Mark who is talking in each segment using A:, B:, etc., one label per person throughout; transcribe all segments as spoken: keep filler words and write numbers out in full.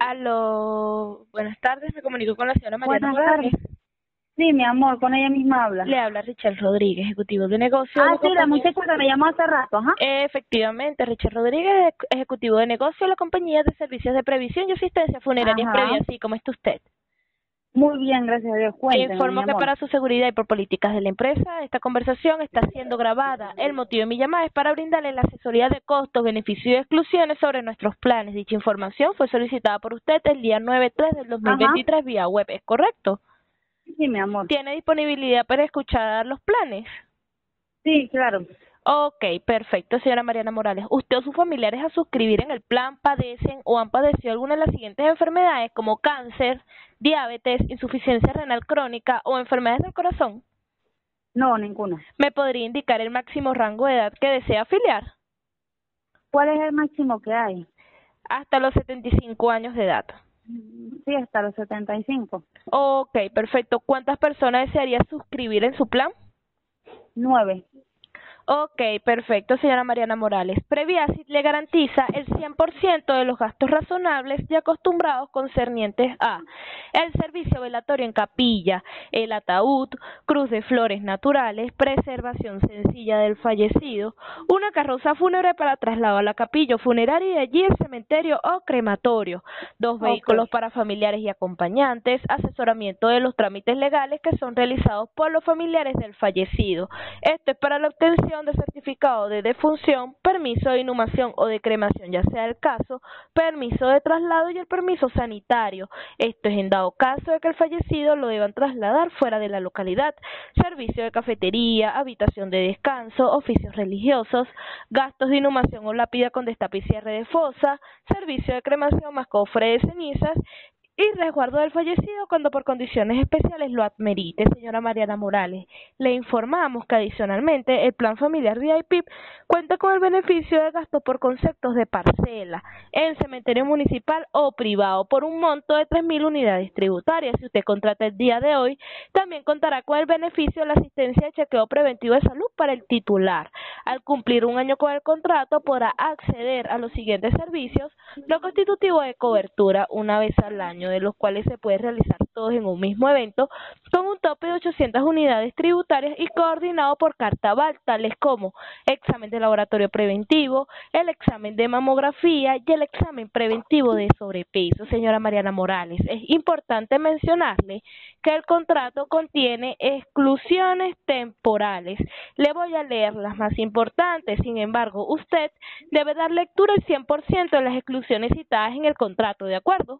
A: Aló, buenas tardes, me comunico con la señora Mariana
B: Buenas
A: Morales.
B: tardes. Sí, mi amor, con ella misma habla.
A: Le habla Richard Rodríguez, ejecutivo de negocio de
B: Ah,
A: la
B: sí, la
A: compañía.
B: muchacha que me llamó hace rato, ajá.
A: Eh, Efectivamente, Richard Rodríguez, ej- ejecutivo de negocio de la compañía de servicios de previsión y asistencia funeraria
B: Ajá.
A: previa, así como está usted.
B: Muy bien, gracias a Dios. Cuénteme, mi
A: Informo que
B: amor.
A: para su seguridad y por políticas de la empresa, esta conversación está siendo grabada. El motivo de mi llamada es para brindarle la asesoría de costos, beneficios y exclusiones sobre nuestros planes. Dicha información fue solicitada por usted el día nueve tres del dos mil
B: Ajá.
A: veintitrés vía web, ¿es correcto?
B: Sí, mi amor.
A: ¿Tiene disponibilidad para escuchar los planes?
B: Sí, claro.
A: Ok, perfecto, señora Mariana Morales. ¿Usted o sus familiares a suscribir en el plan padecen o han padecido alguna de las siguientes enfermedades como cáncer, diabetes, insuficiencia renal crónica o enfermedades del corazón?
B: No, ninguna.
A: ¿Me podría indicar el máximo rango de edad que desea afiliar?
B: ¿Cuál es el máximo que hay?
A: Hasta los setenta y cinco años de edad.
B: Sí, hasta los setenta y cinco.
A: Ok, perfecto. ¿Cuántas personas desearía suscribir en su plan?
B: Nueve.
A: Ok, perfecto, señora Mariana Morales. Previasit le garantiza el cien por ciento de los gastos razonables y acostumbrados concernientes a el servicio velatorio en capilla, el ataúd, cruz de flores naturales, preservación sencilla del fallecido, una carroza fúnebre para traslado a la capilla funeraria y de allí el cementerio o crematorio, dos
B: Ok.
A: vehículos para familiares y acompañantes, asesoramiento de los trámites legales que son realizados por los familiares del fallecido. Esto es para la obtención de certificado de defunción, permiso de inhumación o de cremación, ya sea el caso, permiso de traslado y el permiso sanitario. Esto es en dado caso de que el fallecido lo deban trasladar fuera de la localidad. Servicio de cafetería, habitación de descanso, oficios religiosos, gastos de inhumación o lápida con destape y cierre de fosa, servicio de cremación más cofre de cenizas y resguardo del fallecido cuando por condiciones especiales lo admerite. Señora Mariana Morales, le informamos que adicionalmente el plan familiar V I P cuenta con el beneficio de gasto por conceptos de parcela en cementerio municipal o privado por un monto de tres mil unidades tributarias. Si usted contrata el día de hoy, también contará con el beneficio de la asistencia de chequeo preventivo de salud para el titular. Al cumplir un año con el contrato, podrá acceder a los siguientes servicios, lo constitutivo de cobertura una vez al año, de los cuales se puede realizar todos en un mismo evento, con un tope de ochocientas unidades tributarias y coordinado por carta V A L, tales como examen de laboratorio preventivo, el examen de mamografía y el examen preventivo de sobrepeso. Señora Mariana Morales, es importante mencionarle que el contrato contiene exclusiones temporales. Le voy a leer las más importantes. Sin embargo, usted debe dar lectura al cien por ciento de las exclusiones citadas en el contrato, ¿de acuerdo?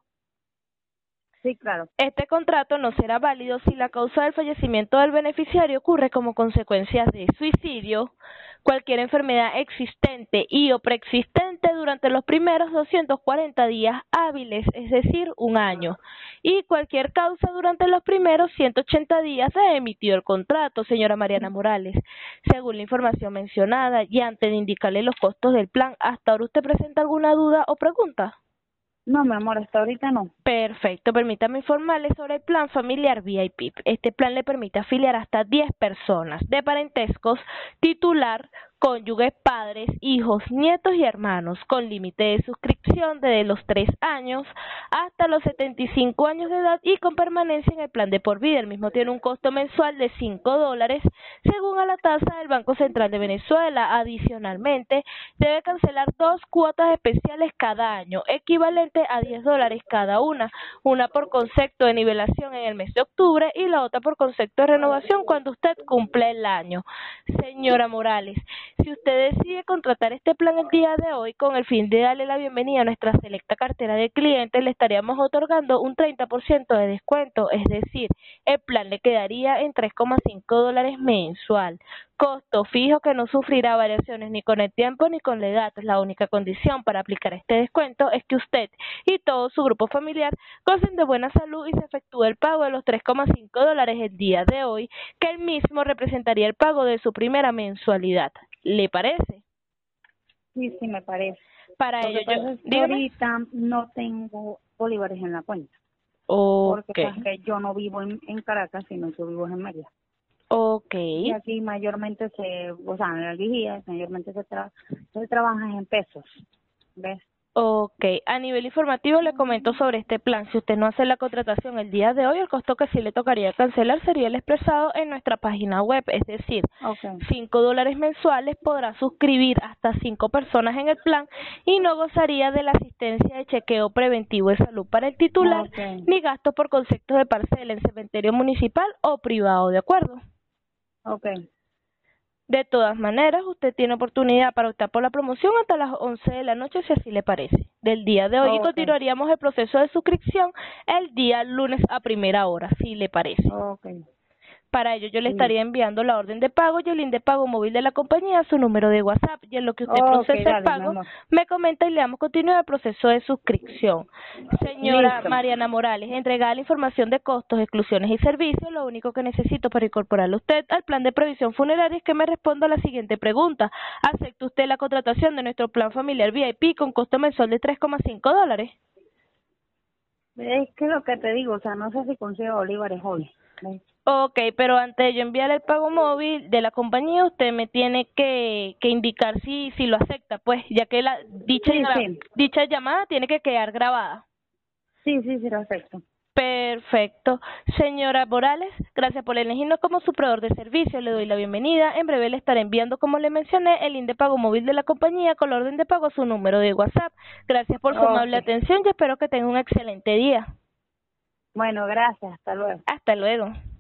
B: Sí, claro.
A: Este contrato no será válido si la causa del fallecimiento del beneficiario ocurre como consecuencia de suicidio, cualquier enfermedad existente y o preexistente durante los primeros doscientos cuarenta días hábiles, es decir, un año, y cualquier causa durante los primeros ciento ochenta días de emitido el contrato, señora Mariana Morales. Según la información mencionada y antes de indicarle los costos del plan, ¿hasta ahora usted presenta alguna duda o pregunta?
B: No, mi amor, hasta ahorita no.
A: Perfecto, permítame informarle sobre el plan familiar V I P. Este plan le permite afiliar hasta diez personas de parentescos, titular, cónyuges, padres, hijos, nietos y hermanos, con límite de suscripción desde los tres años hasta los setenta y cinco años de edad y con permanencia en el plan de por vida. El mismo tiene un costo mensual de cinco dólares según a la tasa del Banco Central de Venezuela. Adicionalmente, debe cancelar dos cuotas especiales cada año, equivalente a diez dólares cada una, una por concepto de nivelación en el mes de octubre y la otra por concepto de renovación cuando usted cumple el año. Señora Morales, si usted decide contratar este plan el día de hoy con el fin de darle la bienvenida a nuestra selecta cartera de clientes, le estaríamos otorgando un treinta por ciento de descuento, es decir, el plan le quedaría en tres coma cinco dólares mensual. Costo fijo que no sufrirá variaciones ni con el tiempo ni con la edad. La única condición para aplicar este descuento es que usted y todo su grupo familiar gocen de buena salud y se efectúe el pago de los tres coma cinco dólares el día de hoy, que el mismo representaría el pago de su primera mensualidad. ¿Le parece?
B: Sí, sí, me parece.
A: Para
B: Lo
A: ello
B: que
A: yo,
B: pasa es que
A: dígame.
B: ahorita no tengo bolívares en la cuenta. Porque
A: Ok,
B: pues, que yo no vivo en, en Caracas, sino yo vivo en Mérida.
A: ok,
B: Y aquí mayormente se, o sea, en la vigía, mayormente se, tra se trabaja en pesos, ¿ves?
A: Ok, a nivel informativo le comento sobre este plan. Si usted no hace la contratación el día de hoy, el costo que sí le tocaría cancelar sería el expresado en nuestra página web, es decir,
B: Okay.
A: cinco dólares mensuales, podrá suscribir hasta cinco personas en el plan y no gozaría de la asistencia de chequeo preventivo de salud para el titular,
B: Okay.
A: ni gastos por conceptos de parcela en cementerio municipal o privado, ¿de acuerdo?
B: Okay.
A: De todas maneras, usted tiene oportunidad para optar por la promoción hasta las once de la noche, si así le parece, del día de hoy, y
B: Okay.
A: continuaríamos el proceso de suscripción el día lunes a primera hora, si le parece.
B: Okay.
A: Para ello, yo le
B: Sí.
A: estaría enviando la orden de pago y el link de pago móvil de la compañía a su número de WhatsApp, y en lo que usted
B: Okay,
A: procesa el
B: dale, mi
A: pago,
B: amor.
A: me comenta y le damos continuidad al proceso de suscripción. Señora
B: Listo.
A: Mariana Morales, entregada la información de costos, exclusiones y servicios, lo único que necesito para incorporarlo usted al plan de previsión funeraria es que me responda a la siguiente pregunta. ¿Acepta usted la contratación de nuestro plan familiar V I P con costo mensual de tres coma cinco dólares?
B: Es que lo que te digo, o sea, no sé si consigo bolívares hoy. ¿Ves?
A: Ok, pero antes de yo enviar el pago móvil de la compañía, usted me tiene que, que indicar si, si lo acepta, pues, ya que la dicha,
B: Sí,
A: gra-
B: sí.
A: dicha llamada tiene que quedar grabada.
B: Sí, sí, sí, lo acepto.
A: Perfecto. Señora Morales, gracias por elegirnos como su proveedor de servicio. Le doy la bienvenida. En breve le estaré enviando, como le mencioné, el link de pago móvil de la compañía con la orden de pago a su número de WhatsApp. Gracias por su amable
B: Okay.
A: atención y espero que tenga un excelente día.
B: Bueno, gracias. Hasta luego.
A: Hasta luego.